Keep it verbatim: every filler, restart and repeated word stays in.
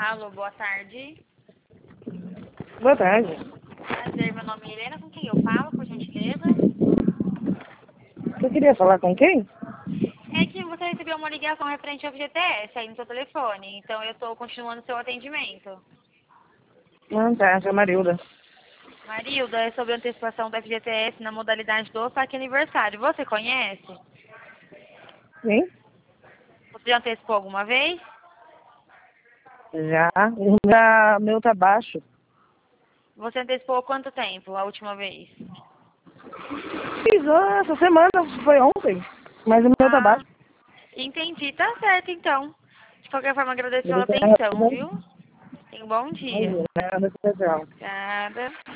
Alô, boa tarde. Boa tarde. Prazer, meu nome é Helena, com quem eu falo, por gentileza? Você queria falar com quem? É que você recebeu uma ligação referente ao F G T S aí no seu telefone, então eu estou continuando o seu atendimento. Não, tá, é a Marilda. Marilda, é sobre a antecipação do F G T S na modalidade do saque aniversário. Você conhece? Sim? Você já antecipou alguma vez? Já. O meu meu tá baixo. Você antecipou há quanto tempo a última vez? Fiz ó, essa semana, foi ontem. Mas o meu tá Ah, baixo. entendi. Tá certo, então. De qualquer forma, agradeço pela Obrigada. atenção, viu? Tenha um bom dia. Imagina, nada especial. Obrigada.